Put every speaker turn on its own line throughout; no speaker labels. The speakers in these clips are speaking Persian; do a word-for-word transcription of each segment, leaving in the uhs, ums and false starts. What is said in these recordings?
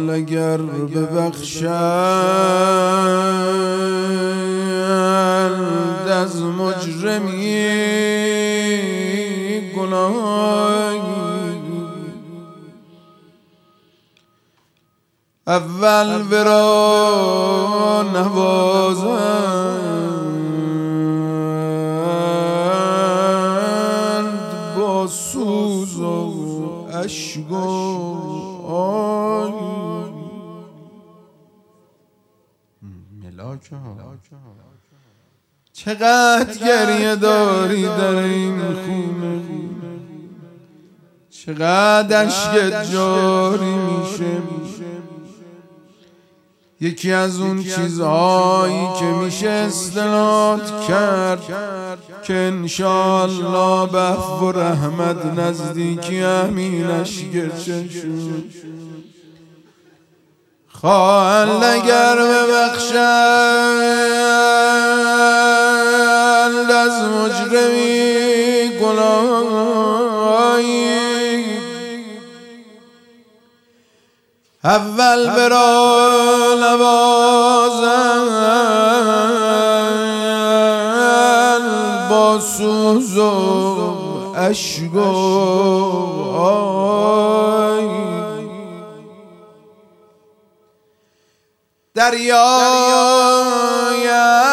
اگر ببخشند از مجرمی گناه، اول ورا نوازند با سوز و اشک و آی. ملاکه ها چقدر گریه داری در این خونه، چقدر اشکت جاری میشه. یکی از اون چیزهایی که میشه استناد کرد که انشاءالله به عفو و رحمت نزدیکی همین اشک چشم خواهند اگر ببخشند از مجرمی گناهی، اول برا نوازند با سوز و اشک و آی. دریای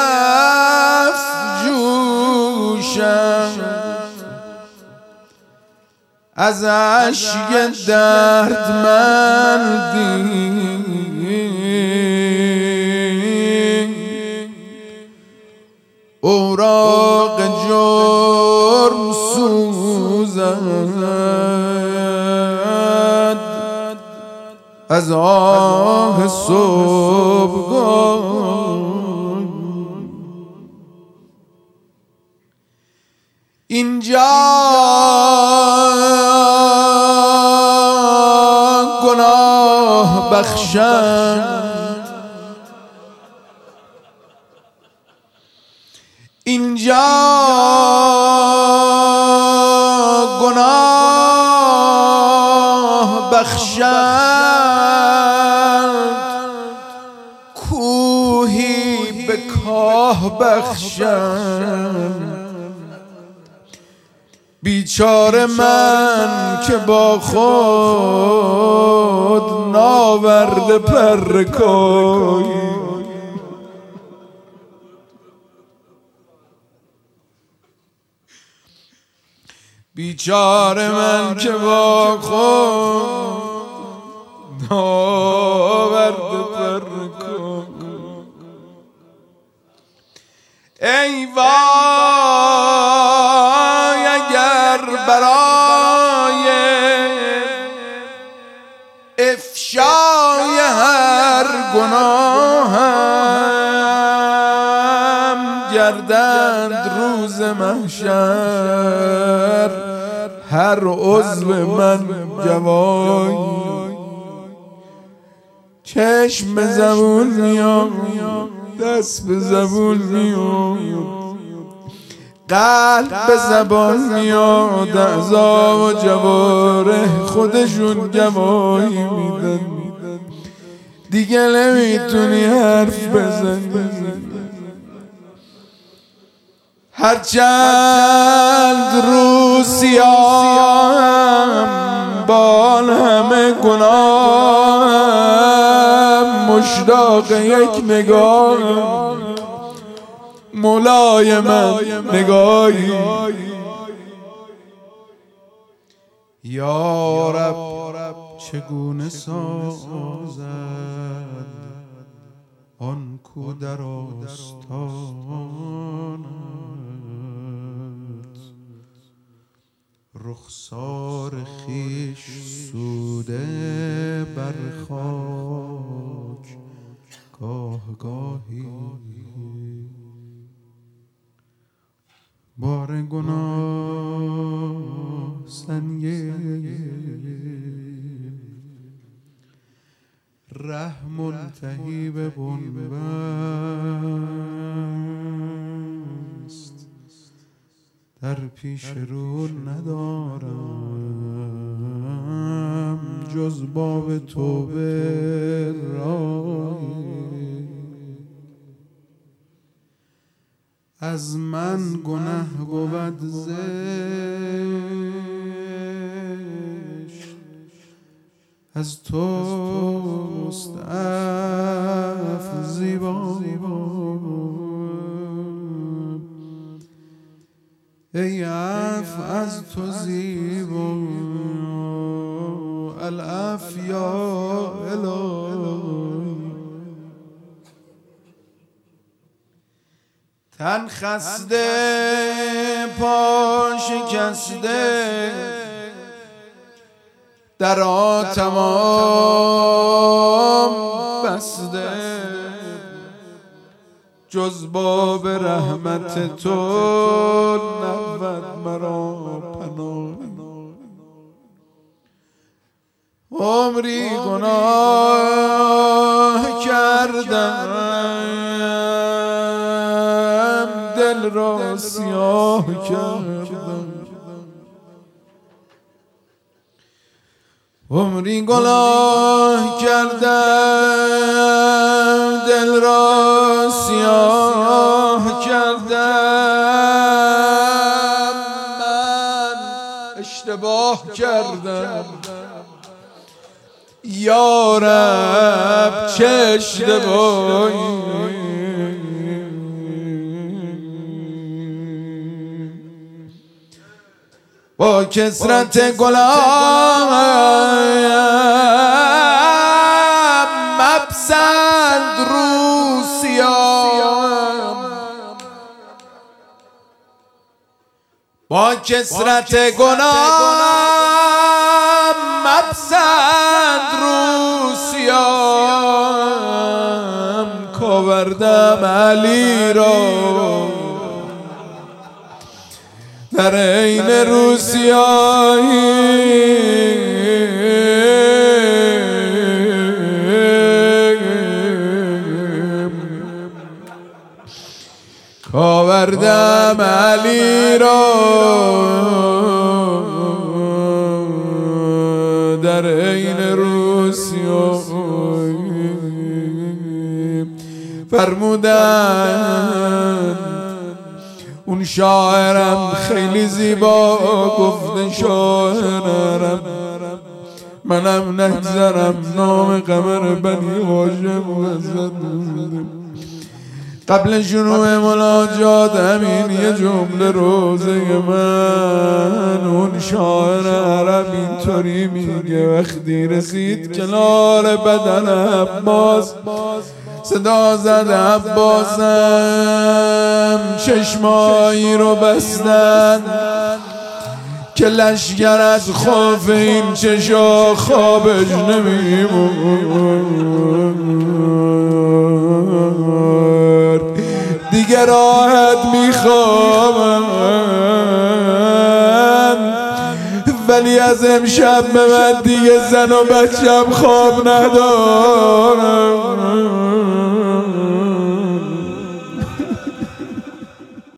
افجوشم از اشک دردمندی، اوراق جرم سوزد از آه صبحگاه. اینجا گناه بخشند، اینجا گناه بخشند، کوهی به کاه بخشند. بیچاره من که با خود ناورده پرکای، بیچاره من که با خود ناورده پرکای. ای وای اگر برای افشای هر گناهم گردند روز محشر هر عضو من گوای. چشم به زبون میام، دست به زبون میاد، قلب به زبان میاد، اعضا و جوارح خودشون گواهی میدن. دیگه نمیتونی حرف بزنی، هرچند رو سیاهم با همه گناهم، مشتاق یک نگاه مولای من نگاهی. یا رب چگونه سازد آن کو در آستانت، رخسار خویش سوده بر خاک گاه گاهی. بار گناه سنگین ره منتهی به بنبست، در پیش رو ندارم جز باب توبه رایی. از من گنه بود زشت، از توست عفو زیبا. ای عفو از تو زیبا، العفو یا الهی. تن خسته پا شکسته، درا تمام بسته، جز باب رحمت تو نبود مرا پناه. عمری گناه کردم، دل را سیاه کردم. عمری گناه کردم، دل را سیاه کردم. من اشتباه کردم یا رب، چه اشتباهی. با کثرت گناه مپسند رو سیام، با کثرت گناه مپسند رو سیام. کاوردم علی را در عین روسیایی، کاوردم علی را در عین روسیایی. فرمودن اون شاعرم خیلی زیبا گفته، شاعرم منم نگذرم نام قمر بنی هاشم وزد. قبل شروع مناجات همین یه جمله روزه من، اون شاعر عرب اینطوری میگه: وقتی رسید کنار بدن عباس، صدا زد عباسم، چشمایی رو بستن که لشگر از خوف این چشا خوابش نمیمون. دیگه راحت میخوابم، ولی از امشب به من دیگه زن و بچم خواب ندارم.